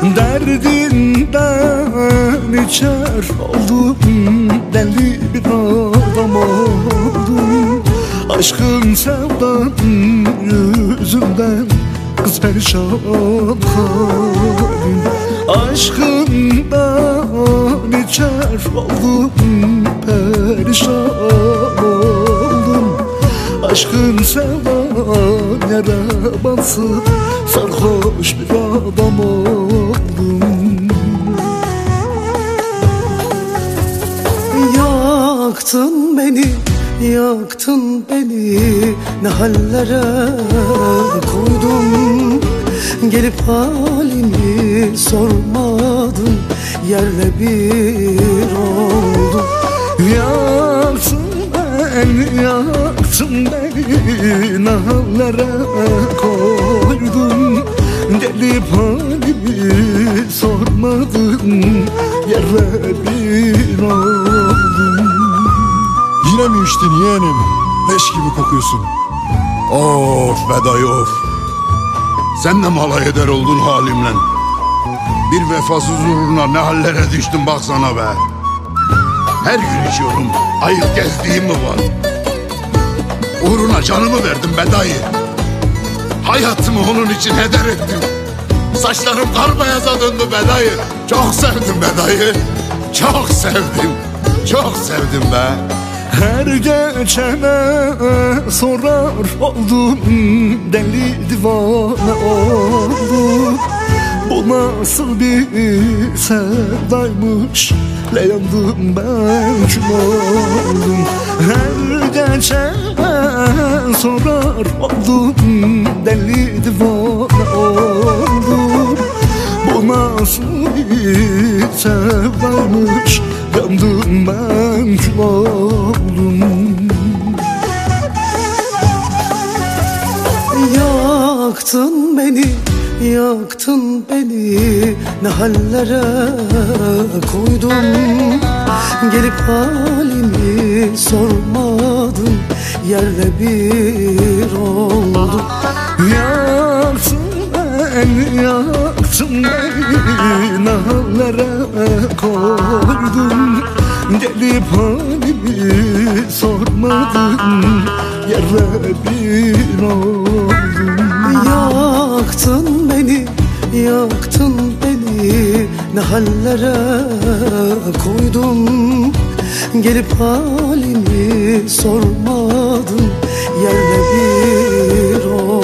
Derdinden içer oldum, deli bir adam oldum. Aşkın sevdan yüzünden kız perişan halim. Aşkından içer oldum, perişan oldum. Aşkın sevdan yere bansın, sarhoş bir adam oldum. Yaktın beni, yaktın beni, ne hallere koydun. Gelip halimi sormadın, yerle bir oldum. Yaktın beni, yaktın beni, ne hallere koydun. Gelip halimi sormadın, yerle bir oldum. Yine mi içtin yeğenim? Leş gibi kokuyorsun. Of be dayı of. Sen de mi alay eder oldun halimle? Bir vefasız uğruna ne hallere düştüm baksana be. Her gün içiyorum, ayıp gezdiğim mi var? Uğruna canımı verdim be dayı. Hayatımı onun için heder ettim. Saçlarım karbeyaza döndü be dayı. Çok sevdim be dayı. Çok sevdim. Çok sevdim be. Her geçene sorar oldum, deli divane oldum. Bu nasıl bir sevdaymış, le yandım ben kül oldum. Her geçene sorar oldum, deli divane oldum. Bu nasıl bir sevdaymış, yandım ben kül oldum. Yaktın beni, yaktın beni, ne hallere koydun. Gelip halimi sormadın, yerle bir oldum. Yaktın beni, yaktın beni, ne hallere koydun. Gelip halimi sormadın, yerle bir oldum. Yaktın beni, yaktın beni, ne hallere koydun. Gelip halimi sormadın, yerle bir oldum.